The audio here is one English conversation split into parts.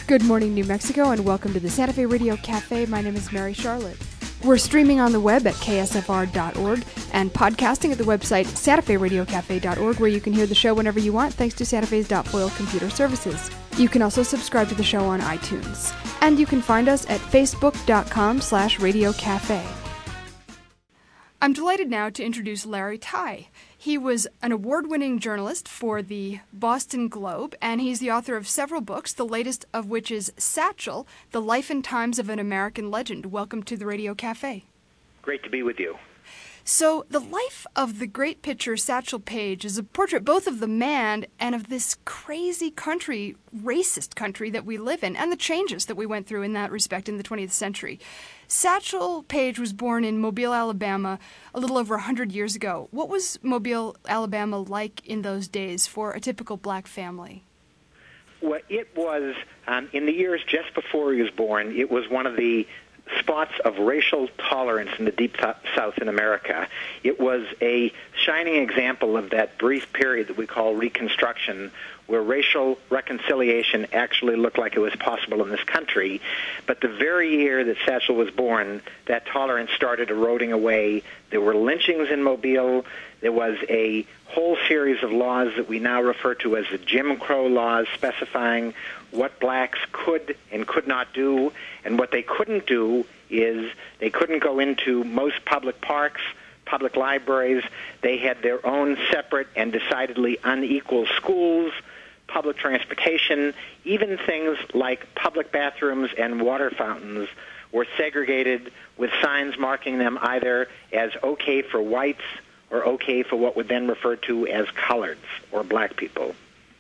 Good morning, New Mexico, and welcome to the Santa Fe Radio Cafe. My name is Mary Charlotte. We're streaming on the web at ksfr.org and podcasting at the website santaferadiocafe.org, where you can hear the show whenever you want, thanks to Santa Fe's .foil computer services. You can also subscribe to the show on iTunes. And you can find us at facebook.com/radiocafe. I'm delighted now to introduce Larry Tye. He was an award-winning journalist for the Boston Globe, and he's the author of several books, the latest of which is Satchel, The Life and Times of an American Legend. Welcome to the Radio Cafe. Great to be with you. So, the life of the great pitcher Satchel Paige is a portrait both of the man and of this crazy country, racist country that we live in, and the changes that we went through in that respect in the 20th century. Satchel Paige was born in Mobile, Alabama, a little over 100 years ago. What was Mobile, Alabama like in those days for a typical black family? Well, it was, in the years just before he was born, it was one of the spots of racial tolerance in the deep South in America. It was a shining example of that brief period that we call Reconstruction, where racial reconciliation actually looked like it was possible in this country. But the very year that Satchel was born, that tolerance started eroding away. There were lynchings in Mobile. There was a whole series of laws that we now refer to as the Jim Crow laws, specifying what blacks could and could not do. And what they couldn't do is they couldn't go into most public parks, public libraries. They had their own separate and decidedly unequal schools, public transportation, even things like public bathrooms and water fountains were segregated with signs marking them either as okay for whites or okay for what would then refer to as coloreds or black people.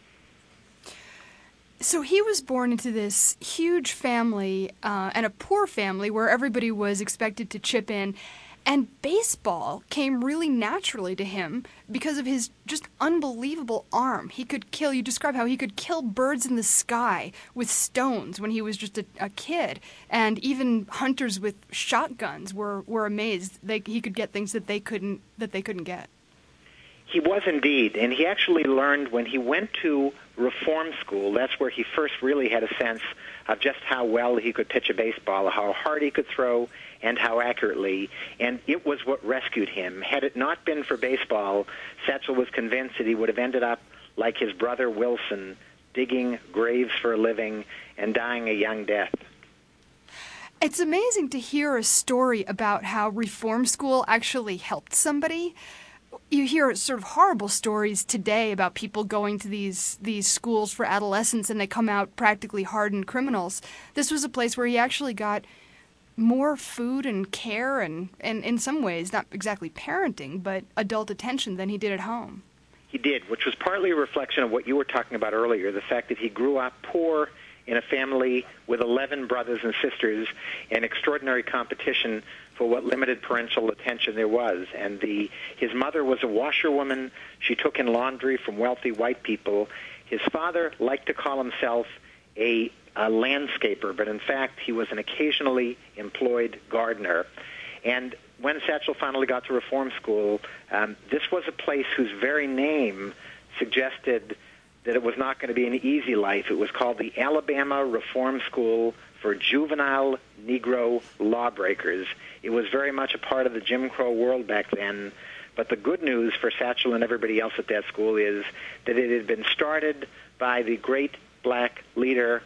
So he was born into this huge family and a poor family where everybody was expected to chip in. And baseball came really naturally to him because of his just unbelievable arm. He could kill, you describe how he could kill birds in the sky with stones when he was just a kid. And even hunters with shotguns were amazed he could get things that they couldn't get. He was indeed, and he actually learned when he went to reform school. That's where he first really had a sense of just how well he could pitch a baseball, how hard he could throw, and how accurately, and it was what rescued him. Had it not been for baseball, Satchel was convinced that he would have ended up like his brother Wilson, digging graves for a living and dying a young death. It's amazing to hear a story about how reform school actually helped somebody. You hear sort of horrible stories today about people going to these schools for adolescents and they come out practically hardened criminals. This was a place where he actually got more food and care and in some ways, not exactly parenting, but adult attention than he did at home. He did, which was partly a reflection of what you were talking about earlier, the fact that he grew up poor in a family with 11 brothers and sisters and extraordinary competition for what limited parental attention there was. And his mother was a washerwoman. She took in laundry from wealthy white people. His father liked to call himself a landscaper, but in fact he was an occasionally employed gardener. And when Satchel finally got to reform school, this was a place whose very name suggested that it was not going to be an easy life. It was called the Alabama Reform School for Juvenile Negro Lawbreakers. It was very much a part of the Jim Crow world back then. But the good news for Satchel and everybody else at that school is that it had been started by the great black leader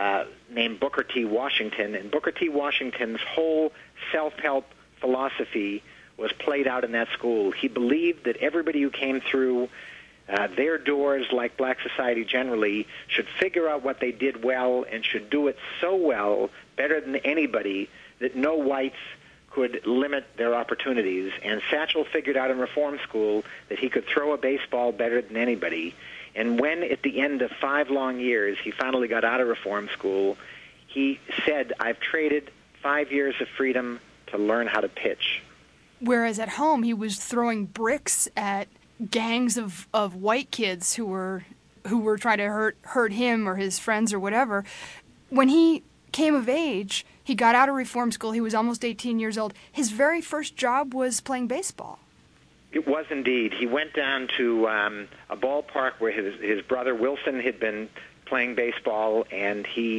named Booker T. Washington. And Booker T. Washington's whole self-help philosophy was played out in that school. He believed that everybody who came through their doors, like black society generally, should figure out what they did well and should do it so well, better than anybody, that no whites could limit their opportunities. And Satchel figured out in reform school that he could throw a baseball better than anybody. And when, at the end of 5 long years, he finally got out of reform school, he said, "I've traded 5 years of freedom to learn how to pitch." Whereas at home, he was throwing bricks at gangs of white kids who were trying to hurt him or his friends or whatever. When he came of age, he got out of reform school. He was almost 18 years old. His very first job was playing baseball. It was indeed. He went down to a ballpark where his brother Wilson had been playing baseball, and he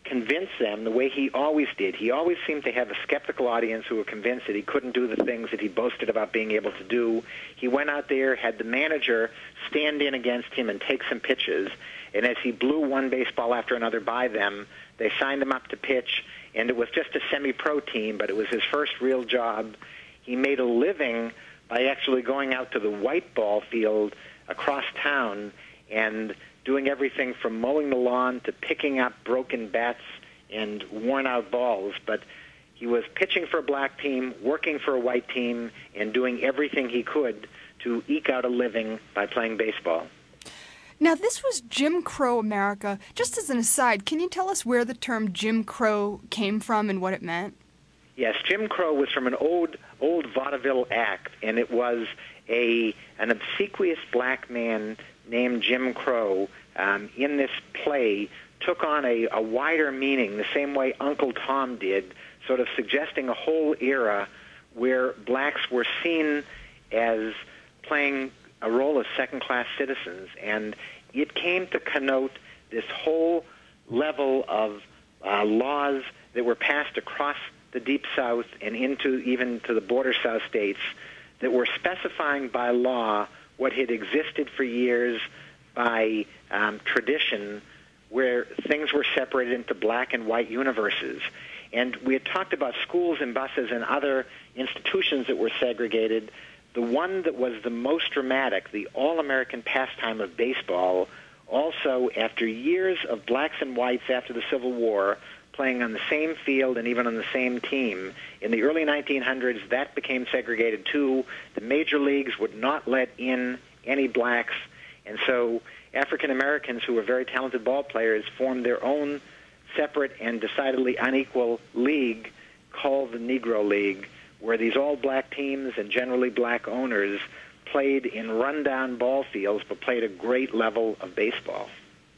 convince them the way he always did. He always seemed to have a skeptical audience who were convinced that he couldn't do the things that he boasted about being able to do. He went out there, had the manager stand in against him and take some pitches, and as he blew one baseball after another by them, they signed him up to pitch, and it was just a semi-pro team, but it was his first real job. He made a living by actually going out to the white ball field across town and doing everything from mowing the lawn to picking up broken bats and worn-out balls. But he was pitching for a black team, working for a white team, and doing everything he could to eke out a living by playing baseball. Now, this was Jim Crow America. Just as an aside, can you tell us where the term Jim Crow came from and what it meant? Yes, Jim Crow was from an old vaudeville act, and it was an obsequious black man named Jim Crow in this play took on a wider meaning, the same way Uncle Tom did, sort of suggesting a whole era where blacks were seen as playing a role as second-class citizens. And it came to connote this whole level of laws that were passed across the Deep South and into even to the border South states that were specifying by law what had existed for years by tradition, where things were separated into black and white universes. And we had talked about schools and buses and other institutions that were segregated. The one that was the most dramatic, the all-American pastime of baseball, also after years of blacks and whites after the Civil War playing on the same field and even on the same team, in the early 1900s that became segregated too. The major leagues would not let in any blacks, and so African Americans who were very talented ball players formed their own separate and decidedly unequal league called the Negro League, where these all-black teams and generally black owners played in rundown ball fields but played a great level of baseball.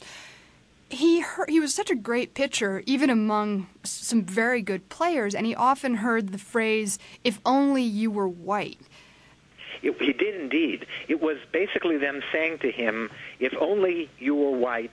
He was such a great pitcher, even among some very good players, and he often heard the phrase, "if only you were white." He did indeed. It was basically them saying to him, if only you were white,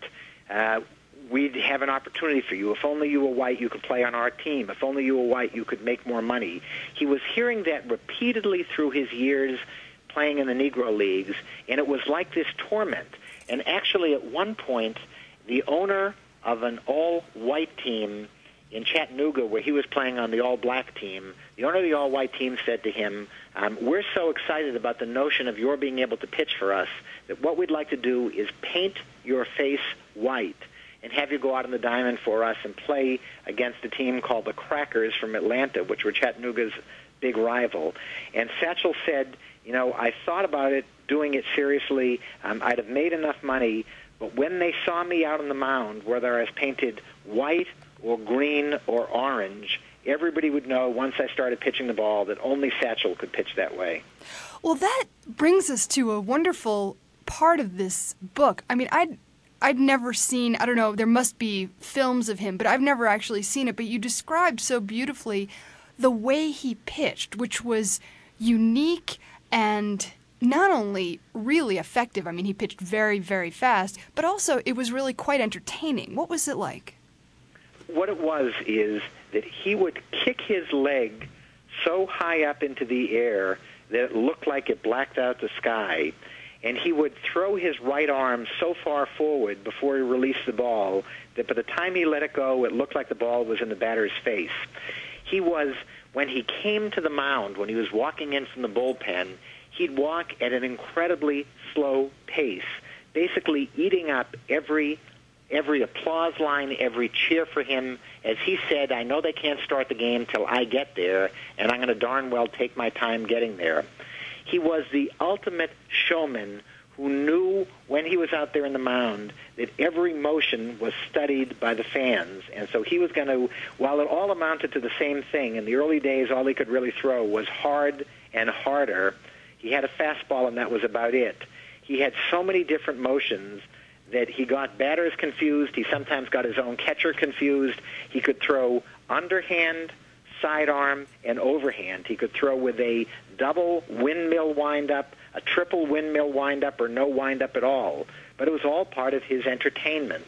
we'd have an opportunity for you. If only you were white, you could play on our team. If only you were white, you could make more money. He was hearing that repeatedly through his years playing in the Negro Leagues, and it was like this torment. And actually, at one point, the owner of an all-white team in Chattanooga, where he was playing on the all-black team, the owner of the all-white team said to him, we're so excited about the notion of your being able to pitch for us that what we'd like to do is paint your face white and have you go out on the diamond for us and play against a team called the Crackers from Atlanta, which were Chattanooga's big rival. And Satchel said, I thought about it, doing it seriously. I'd have made enough money, but when they saw me out on the mound, whether I was painted white or green or orange, everybody would know once I started pitching the ball that only Satchel could pitch that way. Well, that brings us to a wonderful part of this book. I mean, I'd never seen, I don't know, there must be films of him, but I've never actually seen it. But you described so beautifully the way he pitched, which was unique and not only really effective. I mean, he pitched very, very fast, but also it was really quite entertaining. What was it like? What it was is that he would kick his leg so high up into the air that it looked like it blacked out the sky, and he would throw his right arm so far forward before he released the ball that by the time he let it go, it looked like the ball was in the batter's face. He was, when he came to the mound, when he was walking in from the bullpen, he'd walk at an incredibly slow pace, basically eating up every applause line, every cheer for him. As he said, I know they can't start the game till I get there, and I'm going to darn well take my time getting there. He was the ultimate showman who knew when he was out there in the mound that every motion was studied by the fans. And so he was going to, while it all amounted to the same thing, in the early days all he could really throw was hard and harder. He had a fastball, and that was about it. He had so many different motions that he got batters confused. He sometimes got his own catcher confused. He could throw underhand, sidearm, and overhand. He could throw with a double windmill windup, a triple windmill windup, or no windup at all. But it was all part of his entertainment.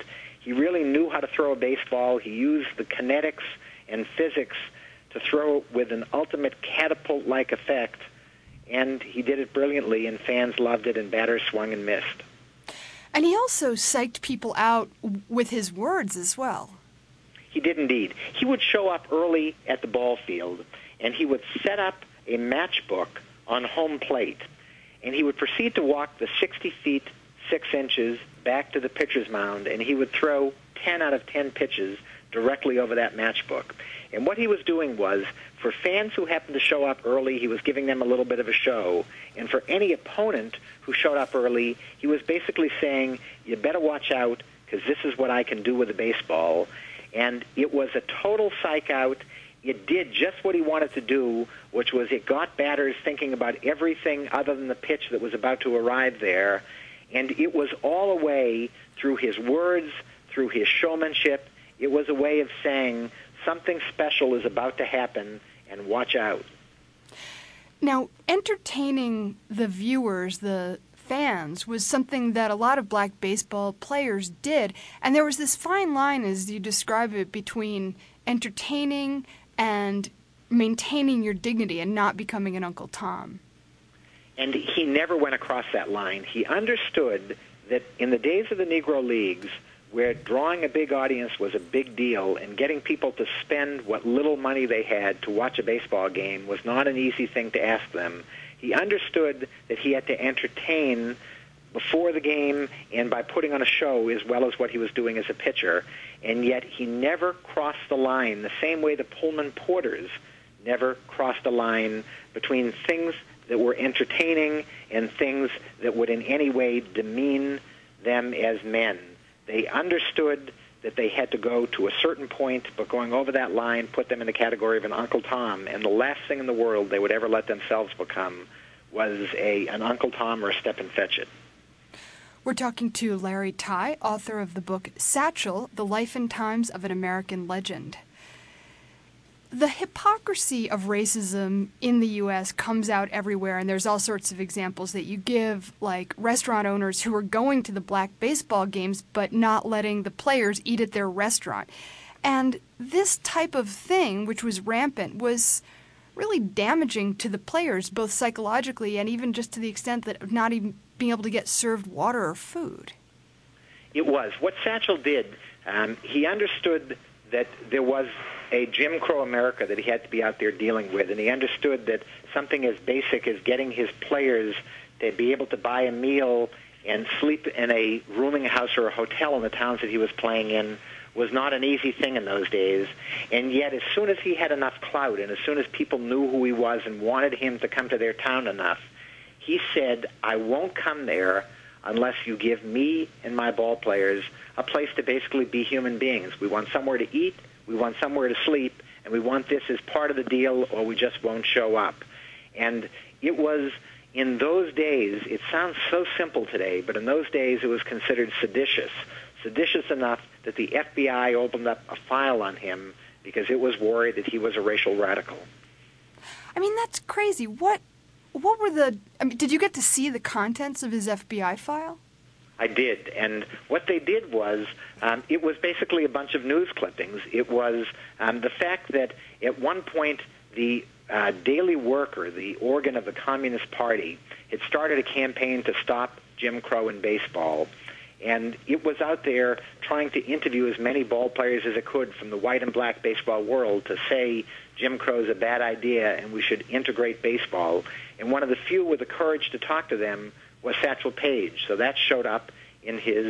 He really knew how to throw a baseball. He used the kinetics and physics to throw with an ultimate catapult-like effect, and he did it brilliantly, and fans loved it, and batters swung and missed. And he also psyched people out with his words as well. He did indeed. He would show up early at the ball field, and he would set up a matchbook on home plate, and he would proceed to walk the 60 feet, 6 inches back to the pitcher's mound, and he would throw 10 out of 10 pitches directly over that matchbook. And what he was doing was, for fans who happened to show up early, he was giving them a little bit of a show. And for any opponent who showed up early, he was basically saying, you better watch out, because this is what I can do with a baseball. And it was a total psych out. It did just what he wanted to do, which was it got batters thinking about everything other than the pitch that was about to arrive there. And it was all a way through his words, through his showmanship. It was a way of saying something special is about to happen, and watch out. Now, entertaining the viewers, the fans, was something that a lot of black baseball players did. And there was this fine line, as you describe it, between entertaining and maintaining your dignity and not becoming an Uncle Tom. And he never went across that line. He understood that in the days of the Negro Leagues, where drawing a big audience was a big deal and getting people to spend what little money they had to watch a baseball game was not an easy thing to ask them, he understood that he had to entertain before the game and by putting on a show as well as what he was doing as a pitcher. And yet he never crossed the line, the same way the Pullman Porters never crossed the line between things that were entertaining and things that would in any way demean them as men. They understood that they had to go to a certain point, but going over that line put them in the category of an Uncle Tom, and the last thing in the world they would ever let themselves become was an Uncle Tom or a Stepin Fetchit. We're talking to Larry Tye, author of the book Satchel, The Life and Times of an American Legend. The hypocrisy of racism in the U.S. comes out everywhere, and there's all sorts of examples that you give, like restaurant owners who are going to the black baseball games but not letting the players eat at their restaurant. And this type of thing, which was rampant, was really damaging to the players, both psychologically and even just to the extent that of not even being able to get served water or food. It was. What Satchel did, he understood that there was a Jim Crow America that he had to be out there dealing with, and he understood that something as basic as getting his players to be able to buy a meal and sleep in a rooming house or a hotel in the towns that he was playing in was not an easy thing in those days. And yet as soon as he had enough clout and as soon as people knew who he was and wanted him to come to their town enough, he said, I won't come there unless you give me and my ball players a place to basically be human beings. We want somewhere to eat, we want somewhere to sleep, and we want this as part of the deal or we just won't show up. And it was, in those days, it sounds so simple today, but in those days it was considered seditious. Seditious enough that the FBI opened up a file on him because it was worried that he was a racial radical. I mean, that's crazy. What were did you get to see the contents of his FBI file? I did, and what they did was, it was basically a bunch of news clippings. It was the fact that at one point the Daily Worker, the organ of the Communist Party, had started a campaign to stop Jim Crow in baseball, and it was out there trying to interview as many ball players as it could from the white and black baseball world to say Jim Crow's a bad idea and we should integrate baseball. And one of the few with the courage to talk to them was Satchel Paige. So that showed up in his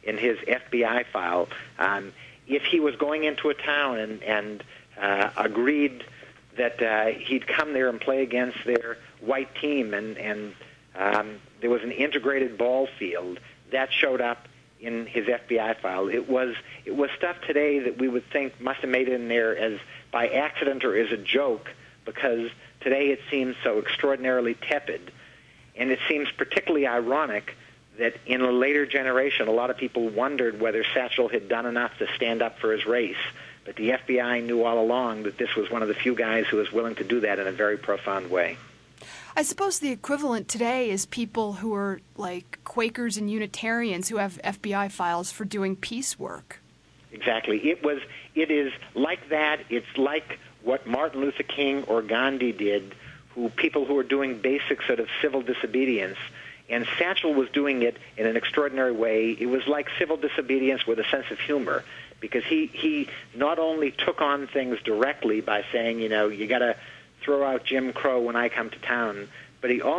FBI file. If he was going into a town and agreed that he'd come there and play against their white team and there was an integrated ball field, that showed up in his FBI file. It was stuff today that we would think must have made it in there as by accident or as a joke, because today it seems so extraordinarily tepid. And it seems particularly ironic that in a later generation, a lot of people wondered whether Satchel had done enough to stand up for his race. But the FBI knew all along that this was one of the few guys who was willing to do that in a very profound way. I suppose the equivalent today is people who are like Quakers and Unitarians who have FBI files for doing peace work. Exactly. It is like that. It's like what Martin Luther King or Gandhi did, people who are doing basic sort of civil disobedience. And Satchel was doing it in an extraordinary way. It was like civil disobedience with a sense of humor, because he not only took on things directly by saying, you got to throw out Jim Crow when I come to town, but he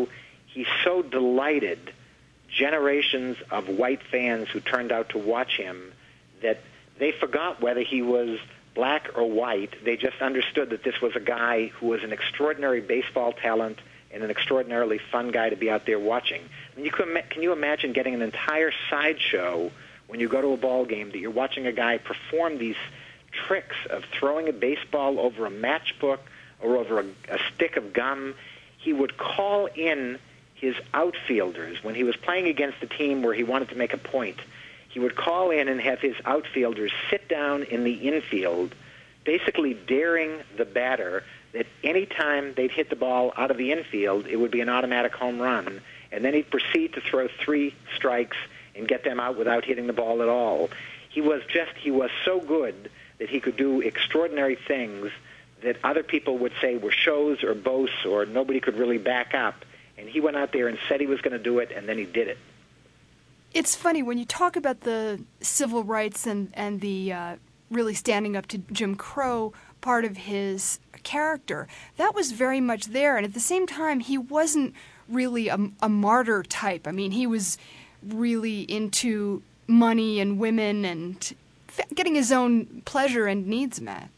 so delighted generations of white fans who turned out to watch him that they forgot whether he was black or white. They just understood that this was a guy who was an extraordinary baseball talent and an extraordinarily fun guy to be out there watching. I mean, can you imagine getting an entire sideshow when you go to a ball game that you're watching a guy perform these tricks of throwing a baseball over a matchbook or over a stick of gum? He would call in his outfielders when he was playing against a team where he wanted to make a point. He would call in and have his outfielders sit down in the infield, basically daring the batter that any time they'd hit the ball out of the infield, it would be an automatic home run. And then he'd proceed to throw 3 strikes and get them out without hitting the ball at all. He was so good that he could do extraordinary things that other people would say were shows or boasts or nobody could really back up. And he went out there and said he was going to do it, and then he did it. It's funny, when you talk about the civil rights and the really standing up to Jim Crow part of his character, that was very much there. And at the same time, he wasn't really a martyr type. I mean, he was really into money and women and getting his own pleasure and needs met.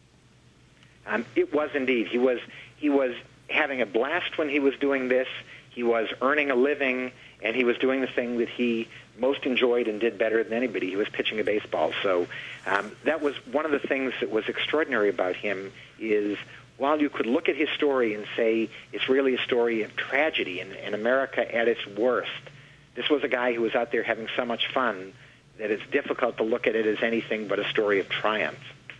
It was indeed. He was having a blast when he was doing this. He was earning a living, and he was doing the thing that he most enjoyed and did better than anybody. He was pitching a baseball. So that was one of the things that was extraordinary about him, is while you could look at his story and say it's really a story of tragedy and America at its worst, this was a guy who was out there having so much fun that it's difficult to look at it as anything but a story of triumph.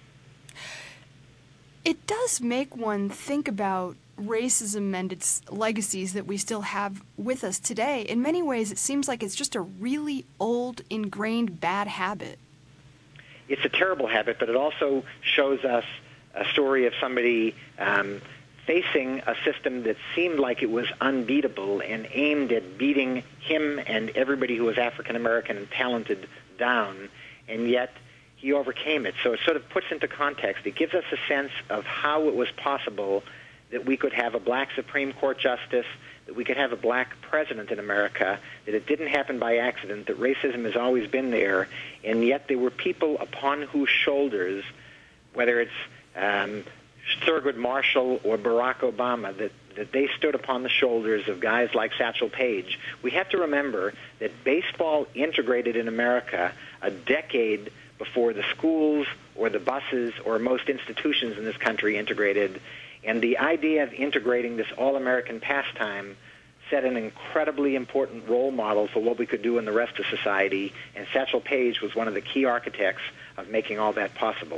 It does make one think about racism and its legacies that we still have with us today. In many ways, it seems like it's just a really old, ingrained bad habit. It's a terrible habit, but it also shows us a story of somebody facing a system that seemed like it was unbeatable and aimed at beating him and everybody who was African American and talented down, and yet he overcame it. So it sort of puts into context. It gives us a sense of how it was possible that we could have a black Supreme Court justice, that we could have a black president in America, that it didn't happen by accident, that racism has always been there, and yet there were people upon whose shoulders, whether it's Thurgood Marshall or Barack Obama, that they stood upon the shoulders of guys like Satchel Paige. We have to remember that baseball integrated in America a decade before the schools or the buses or most institutions in this country integrated. And the idea of integrating this all-American pastime set an incredibly important role model for what we could do in the rest of society, and Satchel Paige was one of the key architects of making all that possible.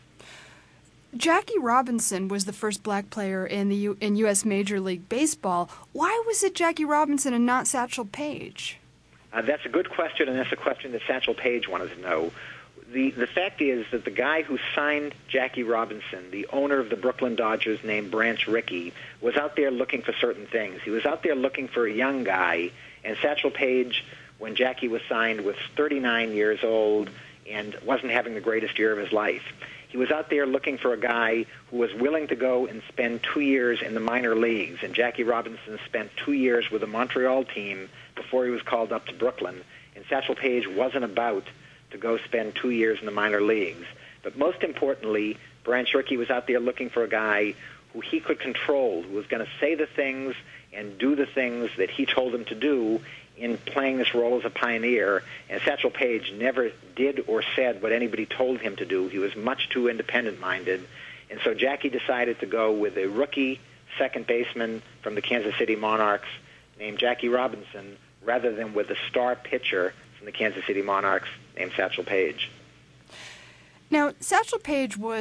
Jackie Robinson was the first black player in in U.S. Major League Baseball. Why was it Jackie Robinson and not Satchel Paige? That's a good question, and that's a question that Satchel Paige wanted to know. The fact is that the guy who signed Jackie Robinson, the owner of the Brooklyn Dodgers named Branch Rickey, was out there looking for certain things. He was out there looking for a young guy, and Satchel Paige, when Jackie was signed, was 39 years old and wasn't having the greatest year of his life. He was out there looking for a guy who was willing to go and spend 2 years in the minor leagues, and Jackie Robinson spent 2 years with the Montreal team before he was called up to Brooklyn, and Satchel Paige wasn't about to go spend 2 years in the minor leagues. But most importantly, Branch Rickey was out there looking for a guy who he could control, who was going to say the things and do the things that he told him to do in playing this role as a pioneer. And Satchel Paige never did or said what anybody told him to do. He was much too independent-minded. And so Jackie decided to go with a rookie second baseman from the Kansas City Monarchs named Jackie Robinson rather than with a star pitcher from the Kansas City Monarchs named Satchel Paige. Now, Satchel Paige was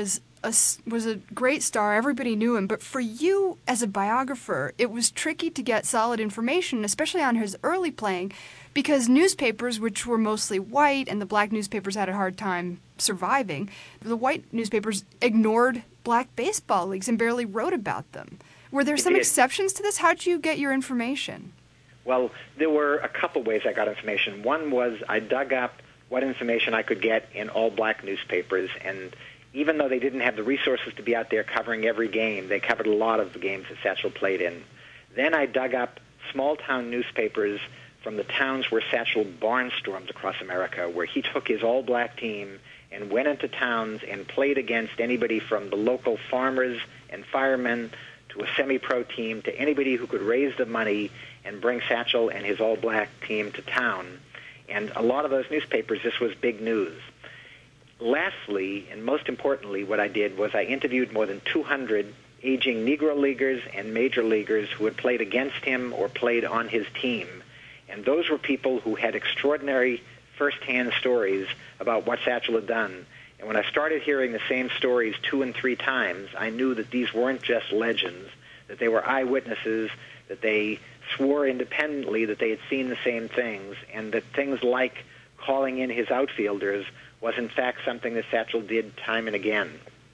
was a great star. Everybody knew him. But for you as a biographer, it was tricky to get solid information, especially on his early playing, because newspapers, which were mostly white, and the black newspapers had a hard time surviving, the white newspapers ignored black baseball leagues and barely wrote about them. Were there some exceptions to this? How did you get your information? Well, there were a couple ways I got information. One was I dug up what information I could get in all black newspapers, and even though they didn't have the resources to be out there covering every game, they covered a lot of the games that Satchel played in. Then I dug up small-town newspapers from the towns where Satchel barnstormed across America, where he took his all-black team and went into towns and played against anybody from the local farmers and firemen to a semi-pro team to anybody who could raise the money and bring Satchel and his all-black team to town. And a lot of those newspapers, this was big news. Lastly, and most importantly, what I did was I interviewed more than 200 aging Negro leaguers and major leaguers who had played against him or played on his team. And those were people who had extraordinary first-hand stories about what Satchel had done. And when I started hearing the same stories 2 and 3 times, I knew that these weren't just legends, that they were eyewitnesses, that they swore independently that they had seen the same things, and that things like calling in his outfielders was in fact something that Satchel did time and again.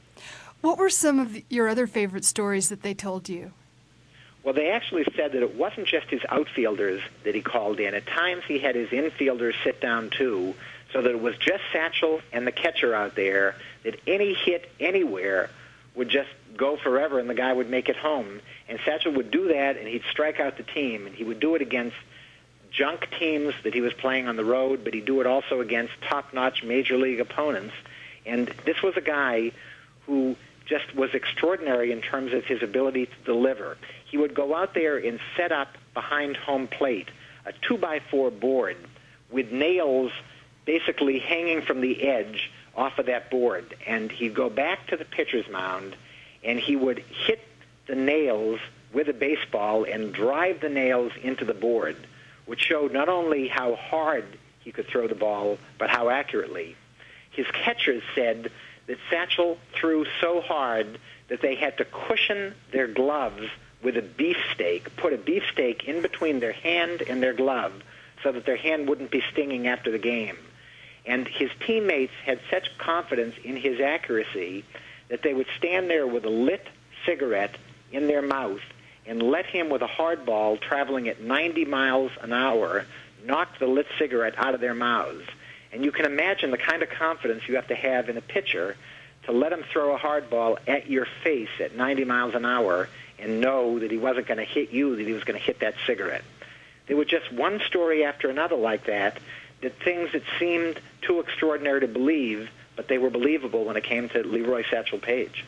What were some of your other favorite stories that they told you? Well, they actually said that it wasn't just his outfielders that he called in. At times he had his infielders sit down too, so that it was just Satchel and the catcher out there, that any hit anywhere would just go forever and the guy would make it home. And Satchel would do that, and he'd strike out the team, and he would do it against junk teams that he was playing on the road, but he'd do it also against top-notch major league opponents. And this was a guy who just was extraordinary in terms of his ability to deliver. He would go out there and set up behind home plate a 2x4 board with nails basically hanging from the edge off of that board. And he'd go back to the pitcher's mound, and he would hit the nails with a baseball and drive the nails into the board, which showed not only how hard he could throw the ball, but how accurately. His catchers said that Satchel threw so hard that they had to cushion their gloves with a beefsteak, put a beefsteak in between their hand and their glove so that their hand wouldn't be stinging after the game. And his teammates had such confidence in his accuracy that they would stand there with a lit cigarette in their mouth and let him, with a hard ball traveling at 90 miles an hour, knock the lit cigarette out of their mouths. And you can imagine the kind of confidence you have to have in a pitcher to let him throw a hard ball at your face at 90 miles an hour and know that he wasn't going to hit you, that he was going to hit that cigarette. There were just one story after another like that things that seemed too extraordinary to believe, but they were believable when it came to Leroy Satchel Paige.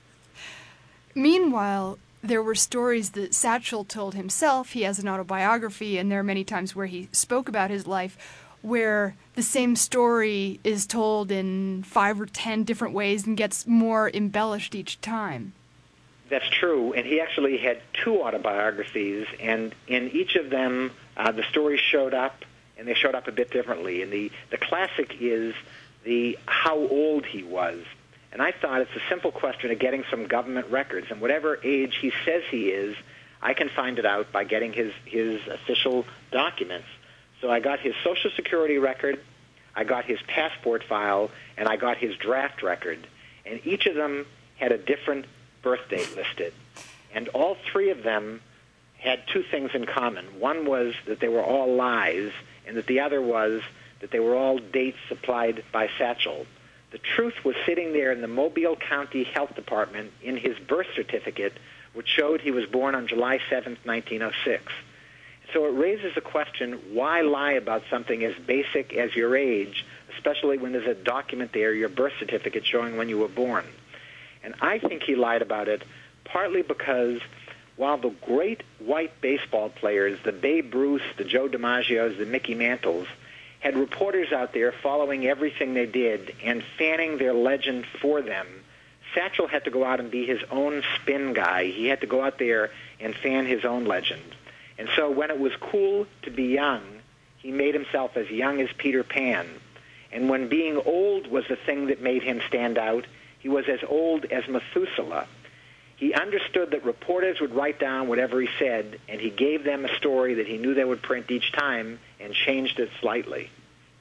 Meanwhile, there were stories that Satchel told himself. He has an autobiography, and there are many times where he spoke about his life where the same story is told in 5 or 10 different ways and gets more embellished each time. That's true, and he actually had 2 autobiographies, and in each of them the stories showed up, and they showed up a bit differently. And the classic is the how old he was. And I thought it's a simple question of getting some government records, and whatever age he says he is, I can find it out by getting his official documents. So I got his Social Security record, I got his passport file, and I got his draft record. And each of them had a different birth date listed. And all 3 of them had 2 things in common. One was that they were all lies, and that the other was that they were all dates supplied by Satchel. The truth was sitting there in the Mobile County Health Department in his birth certificate, which showed he was born on July 7th, 1906. So it raises the question, why lie about something as basic as your age, especially when there's a document there, your birth certificate, showing when you were born? And I think he lied about it partly because while the great white baseball players, the Babe Ruth, the Joe DiMaggios, the Mickey Mantles, had reporters out there following everything they did and fanning their legend for them, Satchel had to go out and be his own spin guy. He had to go out there and fan his own legend. And so when it was cool to be young, he made himself as young as Peter Pan. And when being old was the thing that made him stand out, he was as old as Methuselah. He understood that reporters would write down whatever he said, and he gave them a story that he knew they would print each time and changed it slightly.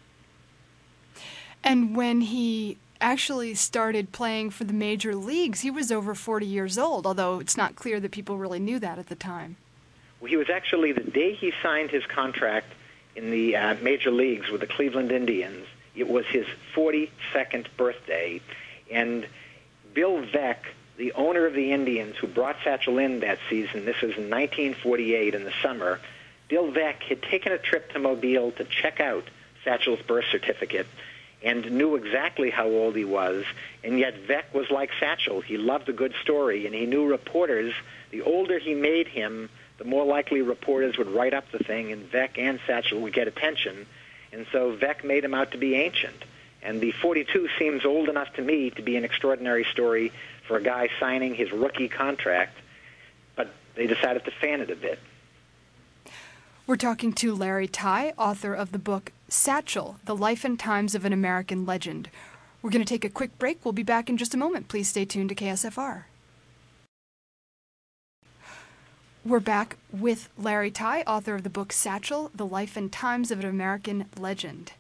And when he actually started playing for the major leagues, he was over 40 years old, although it's not clear that people really knew that at the time. Well, he was actually, the day he signed his contract in the major leagues with the Cleveland Indians, it was his 42nd birthday, and Bill Veeck, the owner of the Indians, who brought Satchel in that season, this was in 1948 in the summer, Bill Veeck had taken a trip to Mobile to check out Satchel's birth certificate and knew exactly how old he was, and yet Veeck was like Satchel. He loved a good story, and he knew reporters, the older he made him, the more likely reporters would write up the thing, and Veeck and Satchel would get attention. And so Veeck made him out to be ancient. And the 42 seems old enough to me to be an extraordinary story for a guy signing his rookie contract, but they decided to fan it a bit. We're talking to Larry Tye, author of the book Satchel, The Life and Times of an American Legend. We're going to take a quick break. We'll be back in just a moment. Please stay tuned to KSFR. We're back with Larry Tye, author of the book Satchel, The Life and Times of an American Legend.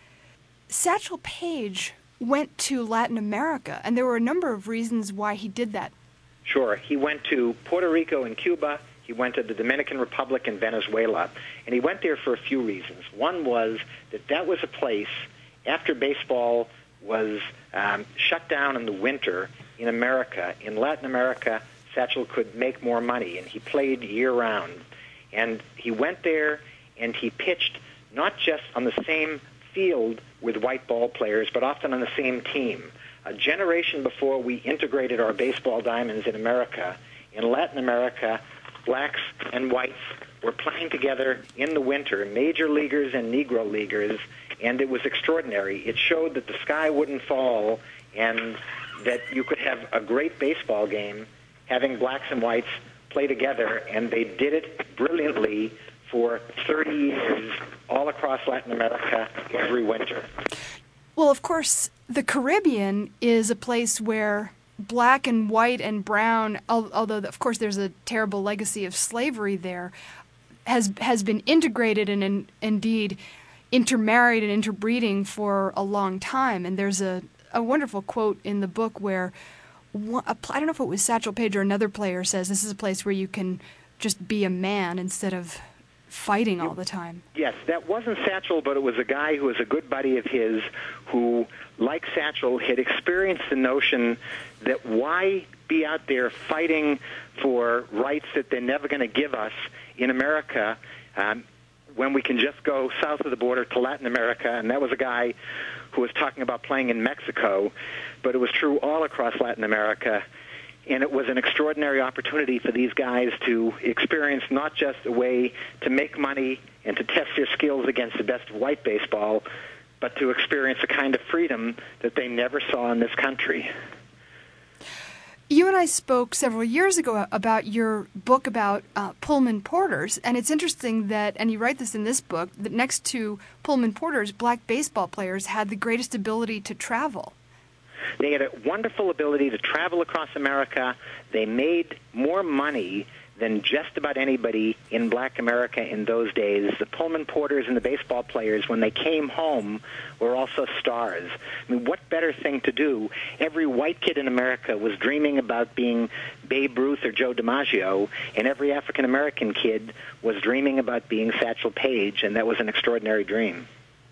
Satchel Paige went to Latin America, and there were a number of reasons why he did that. Sure. He went to Puerto Rico and Cuba. He went to the Dominican Republic and Venezuela, and he went there for a few reasons. One was that was a place, after baseball was shut down in the winter in America, in Latin America, Satchel could make more money, and he played year-round. And he went there, and he pitched not just on the same field with white ball players, but often on the same team. A generation before we integrated our baseball diamonds in America, in Latin America, blacks and whites were playing together in the winter, major leaguers and Negro leaguers, and it was extraordinary. It showed that the sky wouldn't fall and that you could have a great baseball game having blacks and whites play together, and they did it brilliantly for 30 years all across Latin America every winter. Well, of course, the Caribbean is a place where black and white and brown, although of course there's a terrible legacy of slavery there, has been integrated and indeed intermarried and interbreeding for a long time. And there's a wonderful quote in the book where I don't know if it was Satchel Paige or another player says this is a place where you can just be a man instead of fighting all the time. Yes, that wasn't Satchel, but it was a guy who was a good buddy of his who, like Satchel, had experienced the notion that why be out there fighting for rights that they're never going to give us in America when we can just go south of the border to Latin America. And that was a guy who was talking about playing in Mexico, but it was true all across Latin America. And it was an extraordinary opportunity for these guys to experience not just a way to make money and to test their skills against the best of white baseball, but to experience a kind of freedom that they never saw in this country. You and I spoke several years ago about your book about Pullman porters, and it's interesting that, and you write this in this book, that next to Pullman porters, black baseball players had the greatest ability to travel. They had a wonderful ability to travel across America. They made more money than just about anybody in black America in those days. The Pullman porters and the baseball players, when they came home, were also stars. I mean, what better thing to do? Every white kid in America was dreaming about being Babe Ruth or Joe DiMaggio, and every African-American kid was dreaming about being Satchel Paige, and that was an extraordinary dream.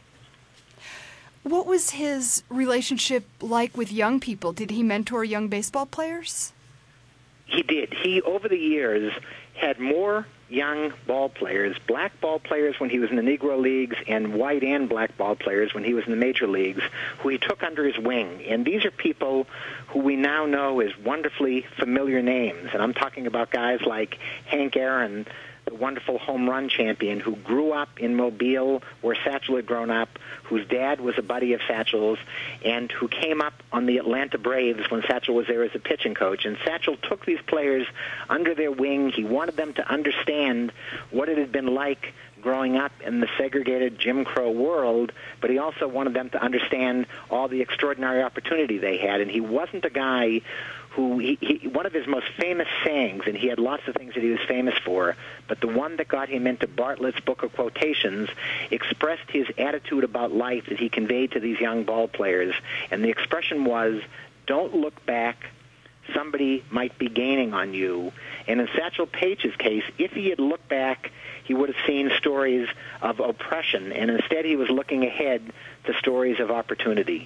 What was his relationship like with young people? Did he mentor young baseball players? He did. He, over the years, had more young ball players, black ball players when he was in the Negro Leagues, and white and black ball players when he was in the major leagues, who he took under his wing. And these are people who we now know as wonderfully familiar names. And I'm talking about guys like Hank Aaron, the wonderful home run champion who grew up in Mobile, where Satchel had grown up, whose dad was a buddy of Satchel's, and who came up on the Atlanta Braves when Satchel was there as a pitching coach. And Satchel took these players under their wing. He wanted them to understand what it had been like growing up in the segregated Jim Crow world, but he also wanted them to understand all the extraordinary opportunity they had. And he wasn't a guy who, one of his most famous sayings, and he had lots of things that he was famous for, but the one that got him into Bartlett's Book of Quotations expressed his attitude about life that he conveyed to these young ball players. And the expression was, don't look back, somebody might be gaining on you. And in Satchel Paige's case, if he had looked back, he would have seen stories of oppression, and instead he was looking ahead to stories of opportunity.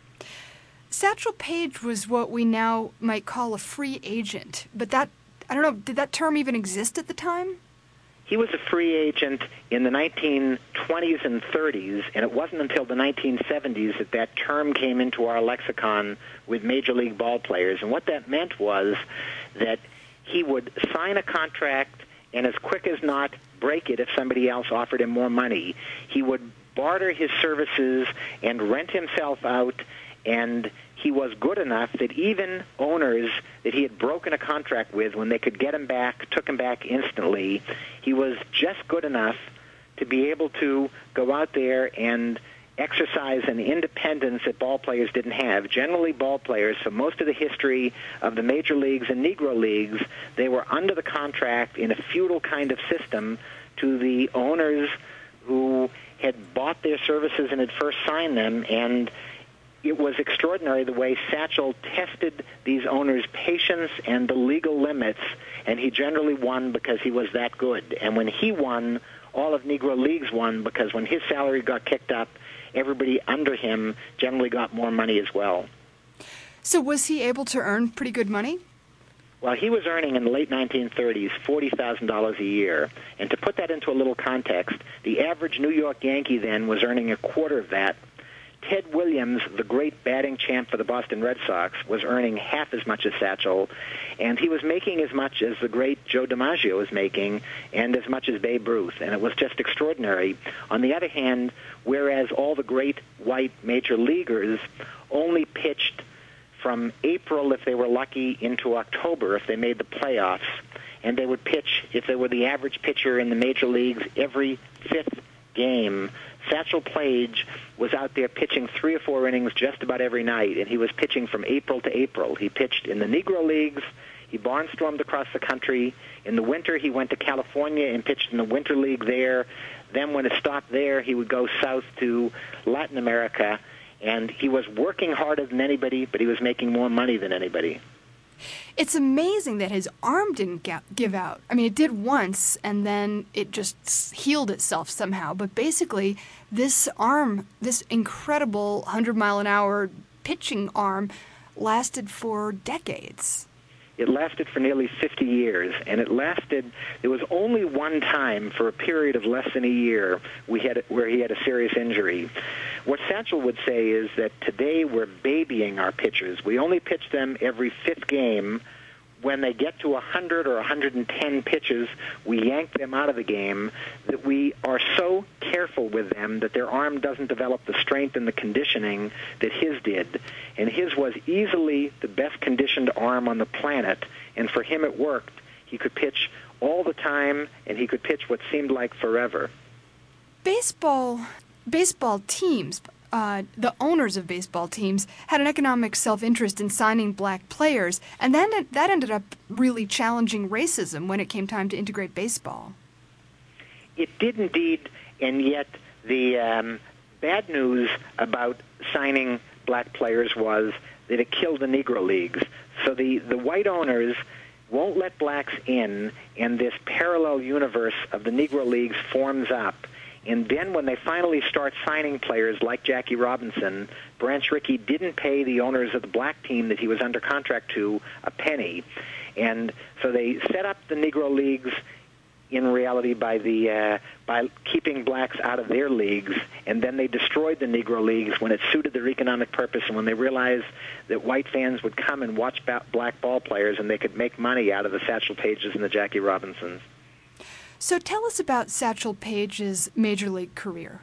Satchel Paige was what we now might call a free agent, but that, I don't know, did that term even exist at the time? He was a free agent in the 1920s and 30s, and it wasn't until the 1970s that that term came into our lexicon with Major League ball players. And what that meant was that he would sign a contract and as quick as not break it if somebody else offered him more money. He would barter his services and rent himself out, and he was good enough that even owners that he had broken a contract with, when they could get him back, took him back instantly. He was just good enough to be able to go out there and exercise an independence that ball players didn't have. Generally, ball players, for most of the history of the major leagues and Negro leagues, they were under the contract in a feudal kind of system to the owners who had bought their services and had first signed them. And it was extraordinary the way Satchel tested these owners' patience and the legal limits, and he generally won because he was that good. And when he won, all of Negro leagues won, because when his salary got kicked up, everybody under him generally got more money as well. So was he able to earn pretty good money? Well, he was earning in the late 1930s $40,000 a year. And to put that into a little context, the average New York Yankee then was earning a quarter of that. Ted Williams, the great batting champ for the Boston Red Sox, was earning half as much as Satchel, and he was making as much as the great Joe DiMaggio was making, and as much as Babe Ruth, and it was just extraordinary. On the other hand, whereas all the great white major leaguers only pitched from April, if they were lucky, into October if they made the playoffs, and they would pitch, if they were the average pitcher in the major leagues, every fifth game, Satchel Paige was out there pitching 3 or 4 innings just about every night, and he was pitching from April to April. He pitched in the Negro Leagues. He barnstormed across the country. In the winter, he went to California and pitched in the Winter League there. Then when it stopped there, he would go south to Latin America, and he was working harder than anybody, but he was making more money than anybody. It's amazing that his arm didn't give out. I mean, it did once, and then it just healed itself somehow. But basically, this arm, this incredible 100-mile-an-hour pitching arm, lasted for decades. It lasted for nearly 50 years, and there was only one time for a period of less than a year where he had a serious injury. What Satchel would say is that today we're babying our pitchers. We only pitch them every 5th game. When they get to 100 or 110 pitches, we yank them out of the game, that we are so careful with them that their arm doesn't develop the strength and the conditioning that his did. And his was easily the best conditioned arm on the planet, and for him it worked. He could pitch all the time, and he could pitch what seemed like forever. Baseball teams, the owners of baseball teams, had an economic self-interest in signing black players, and then that ended up really challenging racism when it came time to integrate baseball. It did indeed, and yet the bad news about signing black players was that it killed the Negro Leagues. So the white owners won't let blacks in, and this parallel universe of the Negro Leagues forms up. And then when they finally start signing players like Jackie Robinson, Branch Rickey didn't pay the owners of the black team that he was under contract to a penny. And so they set up the Negro Leagues in reality by keeping blacks out of their leagues, and then they destroyed the Negro Leagues when it suited their economic purpose, and when they realized that white fans would come and watch black ball players and they could make money out of the Satchel Paiges and the Jackie Robinsons. So tell us about Satchel Paige's Major League career.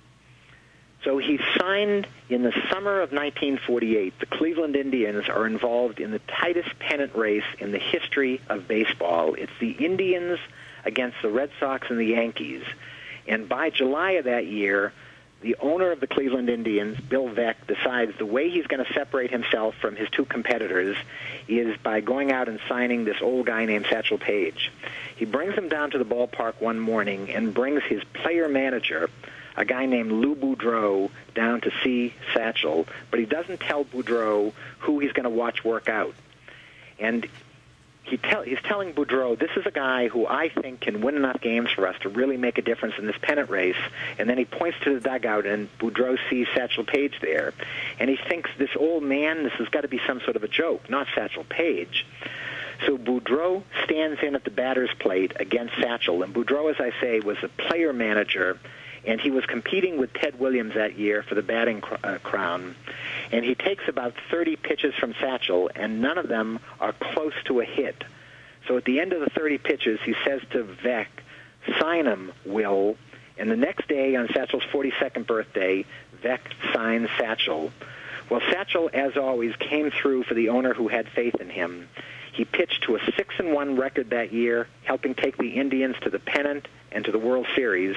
So he signed in the summer of 1948. The Cleveland Indians are involved in the tightest pennant race in the history of baseball. It's the Indians against the Red Sox and the Yankees. And by July of that year, the owner of the Cleveland Indians, Bill Veeck, decides the way he's going to separate himself from his two competitors is by going out and signing this old guy named Satchel Paige. He brings him down to the ballpark one morning and brings his player manager, a guy named Lou Boudreau, down to see Satchel, but he doesn't tell Boudreau who he's going to watch work out. And he's telling Boudreau, this is a guy who I think can win enough games for us to really make a difference in this pennant race. And then he points to the dugout, and Boudreau sees Satchel Paige there. And he thinks, this old man, this has got to be some sort of a joke, not Satchel Paige. So Boudreau stands in at the batter's plate against Satchel. And Boudreau, as I say, was a player manager, and he was competing with Ted Williams that year for the batting crown. And he takes about 30 pitches from Satchel, and none of them are close to a hit. So at the end of the 30 pitches, he says to Veeck, sign him, Will. And the next day, on Satchel's 42nd birthday, Veeck signs Satchel. Well, Satchel, as always, came through for the owner who had faith in him. He pitched to a 6-1 record that year, helping take the Indians to the pennant and to the World Series.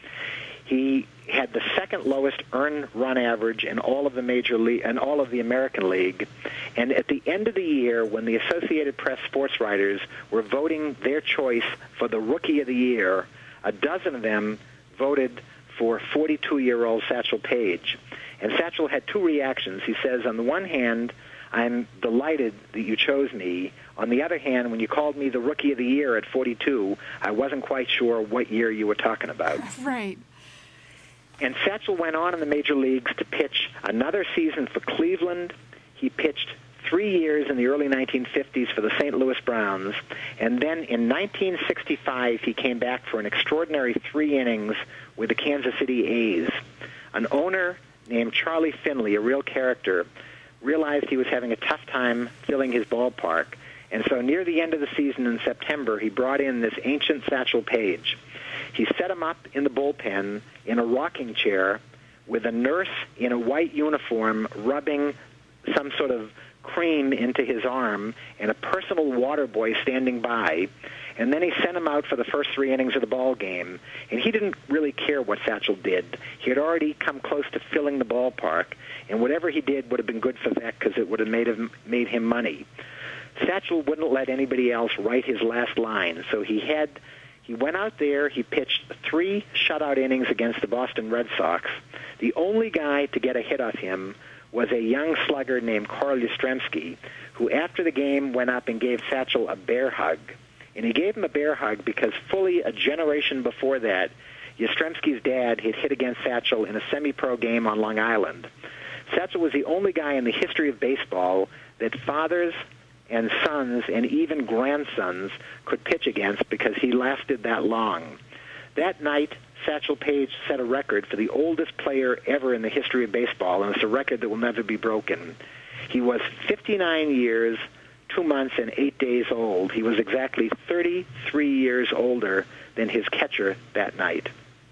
He had the second lowest earned run average in all of the Major League and all of the American League. And at the end of the year, when the Associated Press sports writers were voting their choice for the Rookie of the Year, a dozen of them voted for 42-year-old Satchel Paige. And Satchel had two reactions. He says, on the one hand, I'm delighted that you chose me. On the other hand, when you called me the Rookie of the Year at 42, I wasn't quite sure what year you were talking about. Right. And Satchel went on in the major leagues to pitch another season for Cleveland. He pitched 3 years in the early 1950s for the St. Louis Browns. And then in 1965, he came back for an extraordinary 3 innings with the Kansas City A's. An owner named Charlie Finley, a real character, realized he was having a tough time filling his ballpark. And so near the end of the season in September, he brought in this ancient Satchel Paige. He set him up in the bullpen in a rocking chair with a nurse in a white uniform rubbing some sort of cream into his arm and a personal water boy standing by. And then he sent him out for the first 3 innings of the ball game. And he didn't really care what Satchel did. He had already come close to filling the ballpark, and whatever he did would have been good for Veeck because it would have made him money. Satchel wouldn't let anybody else write his last line, so he went out there, he pitched 3 shutout innings against the Boston Red Sox. The only guy to get a hit off him was a young slugger named Carl Yastrzemski, who after the game went up and gave Satchel a bear hug. And he gave him a bear hug because fully a generation before that, Yastrzemski's dad had hit against Satchel in a semi-pro game on Long Island. Satchel was the only guy in the history of baseball that fathers and sons and even grandsons could pitch against because he lasted that long. That night, Satchel Paige set a record for the oldest player ever in the history of baseball, and it's a record that will never be broken. He was 59 years, 2 months, and 8 days old. He was exactly 33 years older than his catcher that night.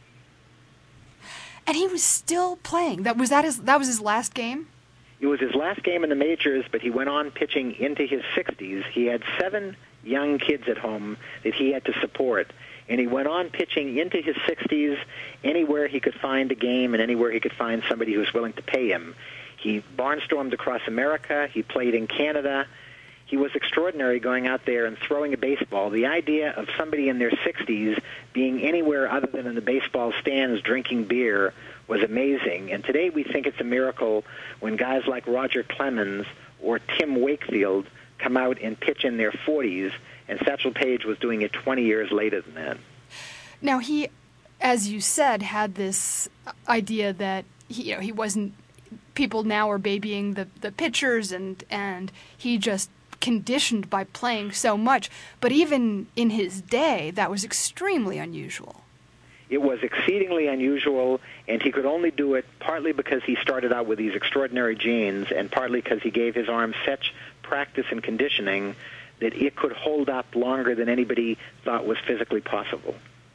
And he was still playing. That was his last game? It was his last game in the majors, but he went on pitching into his 60s. He had 7 young kids at home that he had to support, and he went on pitching into his 60s anywhere he could find a game and anywhere he could find somebody who was willing to pay him. He barnstormed across America. He played in Canada. He was extraordinary going out there and throwing a baseball. The idea of somebody in their 60s being anywhere other than in the baseball stands drinking beer was amazing. And today we think it's a miracle when guys like Roger Clemens or Tim Wakefield come out and pitch in their 40s, and Satchel Paige was doing it 20 years later than that. Now he, as you said, had this idea that he wasn't. People now are babying the pitchers, and he just conditioned by playing so much. But even in his day, that was extremely unusual. It was exceedingly unusual, and he could only do it partly because he started out with these extraordinary genes and partly because he gave his arm such practice and conditioning that it could hold up longer than anybody thought was physically possible.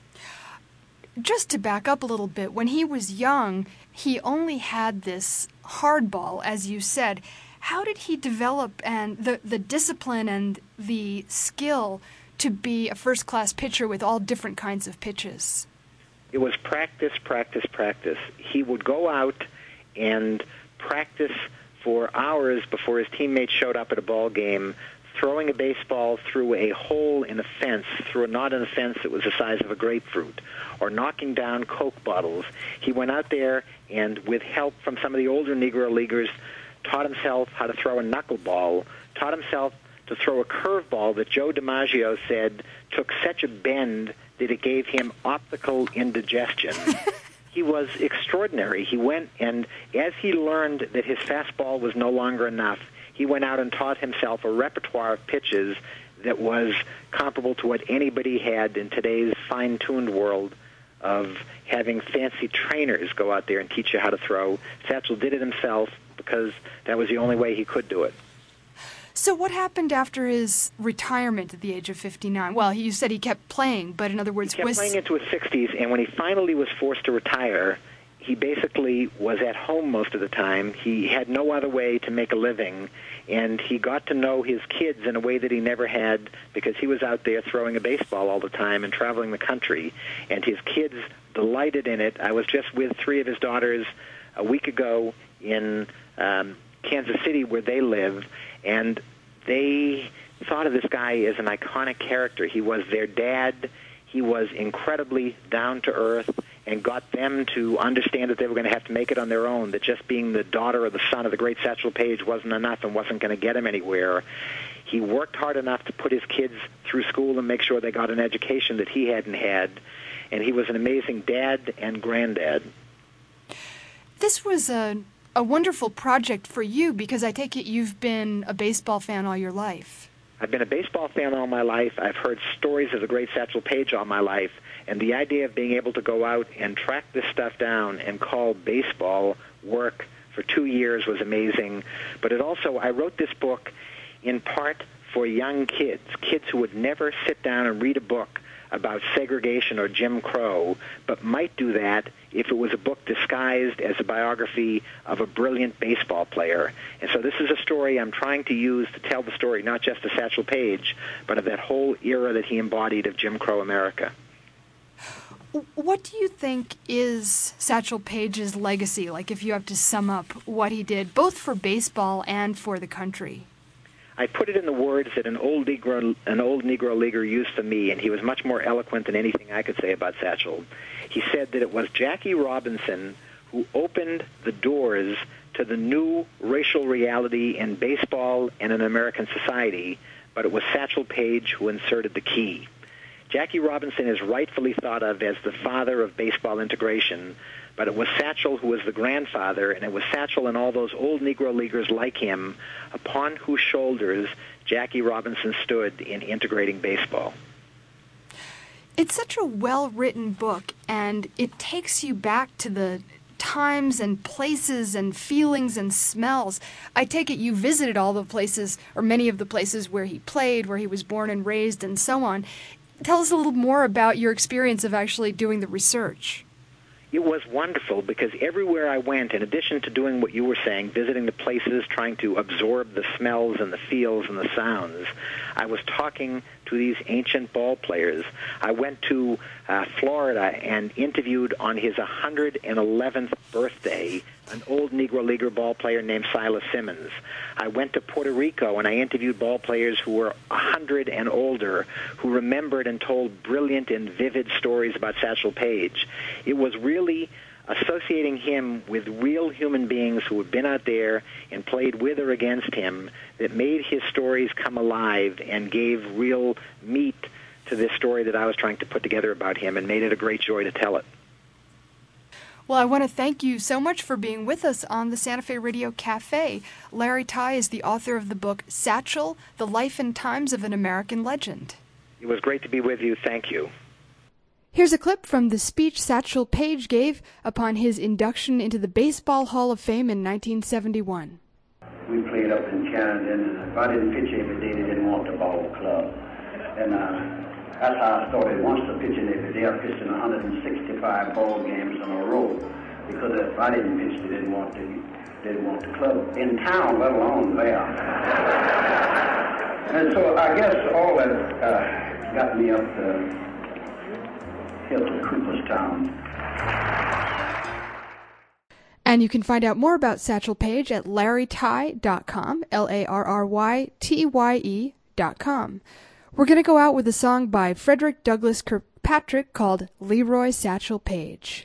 just to back up a little bit, when he was young, he only had this hardball, as you said. How did he develop and the discipline and the skill to be a first-class pitcher with all different kinds of pitches? It was practice, practice, practice. He would go out and practice for hours before his teammates showed up at a ball game, throwing a baseball through a hole in a fence, through a knot in a fence that was the size of a grapefruit, or knocking down Coke bottles. He went out there and, with help from some of the older Negro leaguers, taught himself how to throw a knuckleball, taught himself to throw a curveball that Joe DiMaggio said took such a bend that it gave him optical indigestion. He was extraordinary. He went, and as he learned that his fastball was no longer enough, he went out and taught himself a repertoire of pitches that was comparable to what anybody had in today's fine-tuned world of having fancy trainers go out there and teach you how to throw. Satchel did it himself because that was the only way he could do it. So what happened after his retirement at the age of 59? Well, you said he kept playing, but in other words... He kept playing into his 60s, and when he finally was forced to retire, he basically was at home most of the time. He had no other way to make a living, and he got to know his kids in a way that he never had because he was out there throwing a baseball all the time and traveling the country, and his kids delighted in it. I was just with 3 of his daughters a week ago in Kansas City, where they live, and they thought of this guy as an iconic character. He was their dad. He was incredibly down-to-earth and got them to understand that they were going to have to make it on their own, that just being the daughter or the son of the great Satchel Paige wasn't enough and wasn't going to get him anywhere. He worked hard enough to put his kids through school and make sure they got an education that he hadn't had, and he was an amazing dad and granddad. This was a wonderful project for you because I take it you've been a baseball fan all your life. I've been a baseball fan all my life. I've heard stories of the great Satchel Paige all my life, and the idea of being able to go out and track this stuff down and call baseball work for 2 years was amazing. But it also, I wrote this book in part for young kids who would never sit down and read a book about segregation or Jim Crow, but might do that if it was a book disguised as a biography of a brilliant baseball player. And so this is a story I'm trying to use to tell the story not just of Satchel Paige, but of that whole era that he embodied of Jim Crow America. What do you think is Satchel Paige's legacy, like if you have to sum up what he did, both for baseball and for the country? I put it in the words that an old Negro leaguer used for me, and he was much more eloquent than anything I could say about Satchel. He said that it was Jackie Robinson who opened the doors to the new racial reality in baseball and in American society, but it was Satchel Paige who inserted the key. Jackie Robinson is rightfully thought of as the father of baseball integration, but it was Satchel who was the grandfather, and it was Satchel and all those old Negro leaguers like him upon whose shoulders Jackie Robinson stood in integrating baseball. It's such a well-written book, and it takes you back to the times and places and feelings and smells. I take it you visited all the places, or many of the places where he played, where he was born and raised, and so on. Tell us a little more about your experience of actually doing the research. It was wonderful because everywhere I went, in addition to doing what you were saying, visiting the places, trying to absorb the smells and the feels and the sounds, I was talking to these ancient ball players. I went to Florida and interviewed on his 111th birthday an old Negro Leaguer ball player named Silas Simmons. I went to Puerto Rico and I interviewed ball players who were 100 and older who remembered and told brilliant and vivid stories about Satchel Paige. It was really associating him with real human beings who had been out there and played with or against him that made his stories come alive and gave real meat to this story that I was trying to put together about him and made it a great joy to tell it. Well, I want to thank you so much for being with us on the Santa Fe Radio Cafe. Larry Tye is the author of the book Satchel, The Life and Times of an American Legend. It was great to be with you. Thank you. Here's a clip from the speech Satchel Paige gave upon his induction into the Baseball Hall of Fame in 1971. We played up in Canada, and if I didn't pitch every day, they didn't want the ball club. And That's how I started. Once the pitching every day, I pitched in 165 ball games in a row. Because if I didn't pitch, they didn't want the club in town, let alone there. And so I guess all that got me up the hill to Cooperstown. And you can find out more about Satchel Paige at larrytye.com, LARRYTYE.com. We're going to go out with a song by Frederick Douglass Kirkpatrick called Leroy Satchel Paige.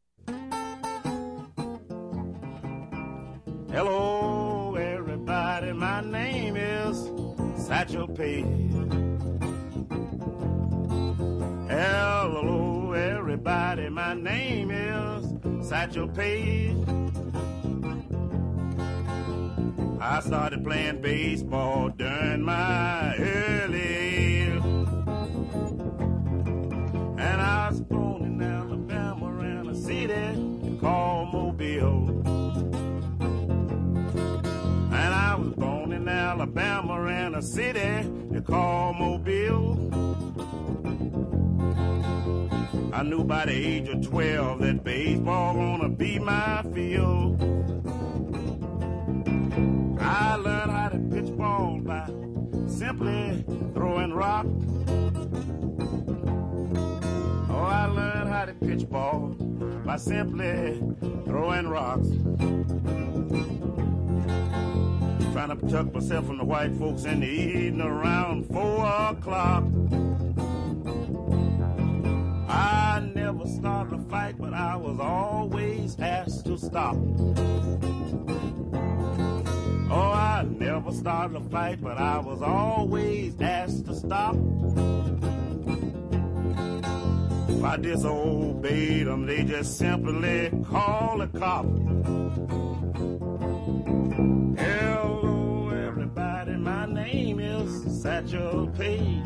Hello, everybody, my name is Satchel Paige. Hello, everybody, my name is Satchel Paige. I started playing baseball during my early years, and I was born in Alabama in a city called Mobile. And I was born in Alabama in a city they call Mobile. I knew by the age of 12 that baseball gonna be my field. I learned how to pitch ball by simply throwing rock. Oh, I learned how to pitch ball by simply throwing rocks. Trying to protect myself from the white folks in the evening around 4 o'clock. I never started a fight, but I was always asked to stop. Oh, I never started a fight, but I was always asked to stop. If I disobeyed them, they just simply call the cop. Hello, everybody, my name is Satchel Paige.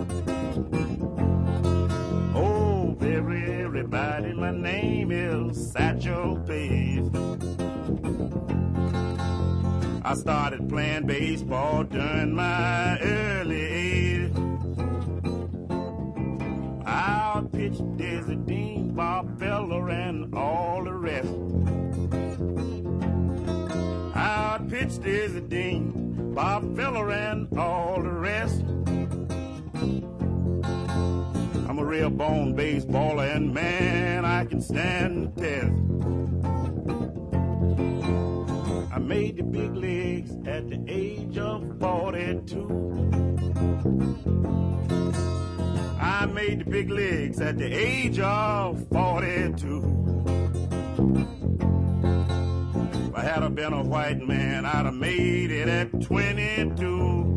Oh, everybody, my name is Satchel Paige. I started playing baseball during my early age. I pitched Dizzy Dean, Bob Feller, and all the rest. I pitched Dizzy Dean, Bob Feller, and all the rest. I'm a real bone baseballer, and man, I can stand the test. I made the big leagues at the age of 42. I made the big leagues at the age of 42. If I had been a white man, I'd have made it at 22.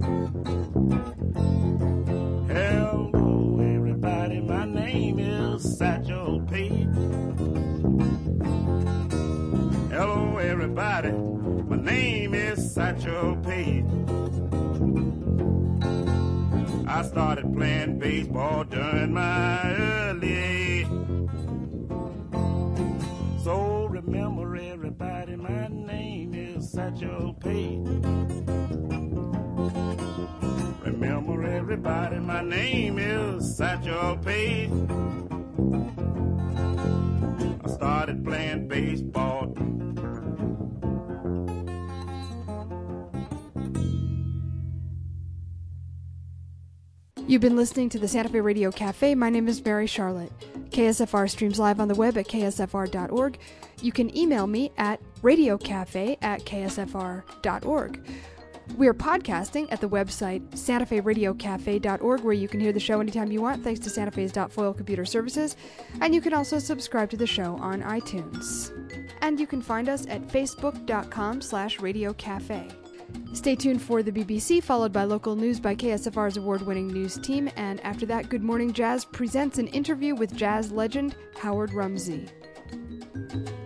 Hello, everybody, my name is Satchel Paige. Hello, everybody, my name is Satchel Paige. I started playing baseball during my early age. So remember, everybody, my name is Satchel Paige. Remember, everybody, my name is Satchel Paige. I started playing baseball. You've been listening to the Santa Fe Radio Cafe. My name is Mary Charlotte. KSFR streams live on the web at ksfr.org. You can email me at radiocafe@ksfr.org. We are podcasting at the website santaferadiocafe.org, where you can hear the show anytime you want, thanks to Santa Fe's .foil computer services. And you can also subscribe to the show on iTunes. And you can find us at facebook.com/radiocafe. Stay tuned for the BBC, followed by local news by KSFR's award-winning news team. And after that, Good Morning Jazz presents an interview with jazz legend Howard Rumsey.